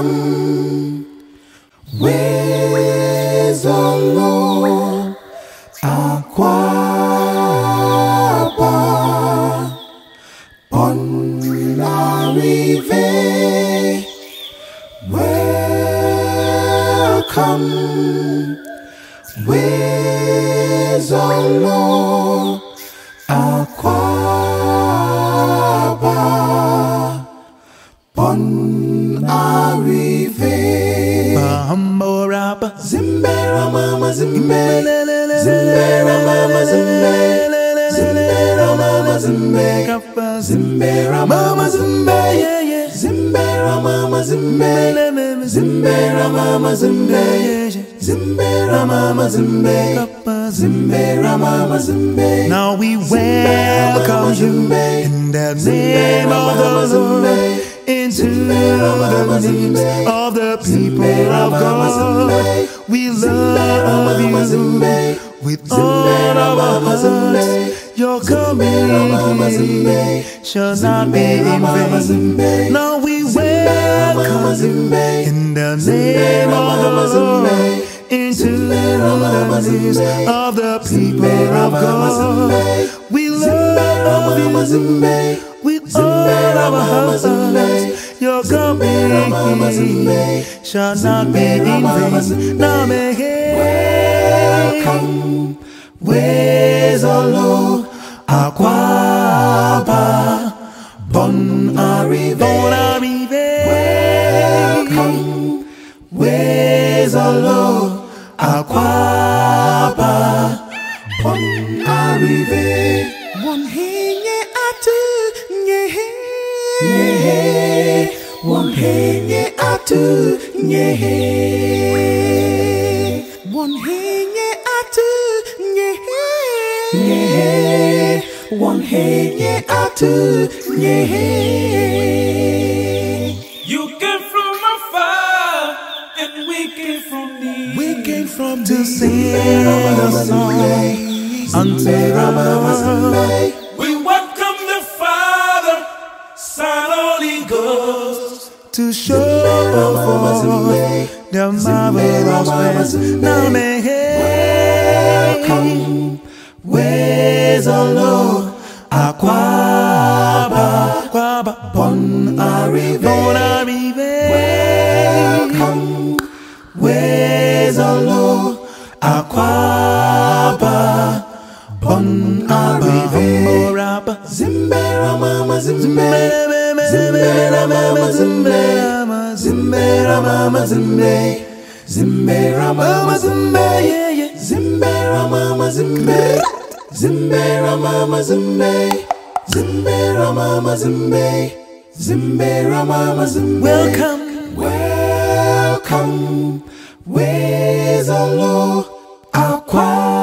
Wezolo Akwaba Bonarive. Welcome Wezolo Akwaba Bonarive. Bamboraba Zimbera mama zimbe, zimbera mama zimbe, zimbera mama zimbe, zimbera mama zimbe, zimbera mama zimbe, zimbera mama zimbe, zimbera mama zimbe, zimbera mama zimbe. Now we welcome you in the name of the Lord into the midst of the people of God. We love you with all of our hearts. Your coming shall not be in vain. Now we welcome you in the name of the Lord into the midst of the people of God. We love you with all of our hearts. Your coming shall not be in vain. Now Welcome, Wezolo Akwaba Bonarive. Welcome, Wezolo Akwaba Bonarive. One henye atu nyehe, One henye atu nyehe. one henye atu nyehe, One henye atu nyehe. You came from afar, and we came from near. we came from to the sing a song unto the Lord. We welcome the Father, Son, Holy Ghost. To show forth the marvelous ways. Now Welcome, Wezolo Akwaba Bonarive. Welcome, Wezolo Akwaba Bonarive. Zimbera mama zimbe, zimbera mama zimbe, zimbera mama zimbe, zimbera mama zimbe, zimbera mama zimbe, zimbera mama zimbe, zimbera mama zimbe, zimbera mama zimbe. Welcome, Wezolo Akwaba.